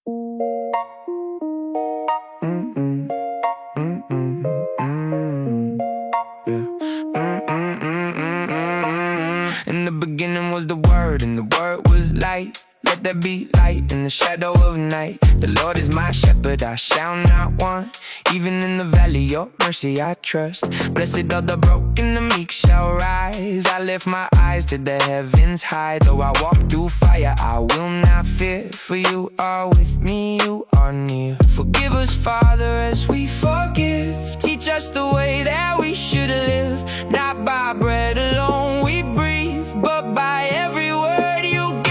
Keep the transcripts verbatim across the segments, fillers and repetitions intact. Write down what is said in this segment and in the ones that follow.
Mm-mm, mm-mm, mm, yeah. Mm-mm-mm-mm-mm. In the beginning was the Word, and the Word was light. Let there be light in the shadow of night. The Lord is my shepherd, I shall not want. Even in the valley, your mercy I trust. Blessed are the broken, the meek shall rise. I lift my eyes to the heavens high. Though I walk through fire, I will not fear. For you are with me, you are near. Forgive us, Father, as we forgive. Teach us the way that we should live. Not by bread alone we breathe, but by every word you give.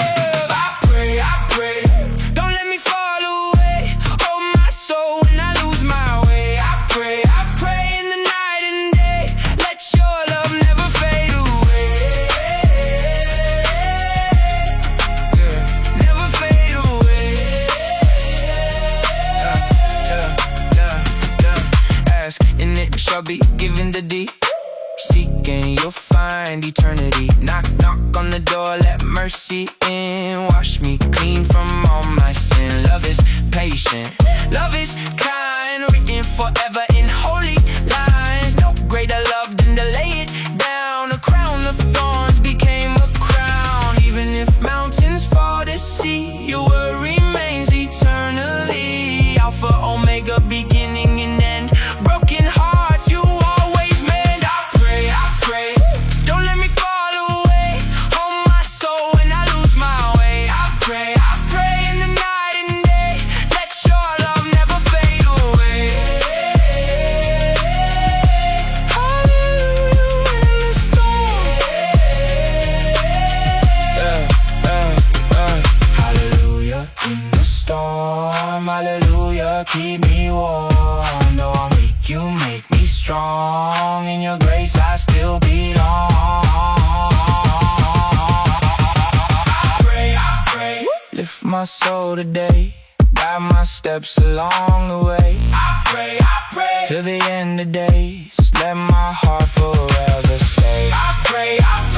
Shall be given to thee. Seek and you'll find eternity. Knock, knock on the door, let mercy in. Wash me clean from all my sin. Love is patient, love is kind, written forever in holy lines. No greater love than to lay it down. A crown of thorns became a crown. Even if mountains fall to sea, your word remains eternally. Alpha, Omega, beginning and end. Broken heart, hallelujah, keep me warm. Though I'm weak, you make me strong. In your grace I still belong. I pray, I pray, lift my soul today. Guide my steps along the way. I pray, I pray, to the end of days. Let my heart forever stay. I pray, I pray,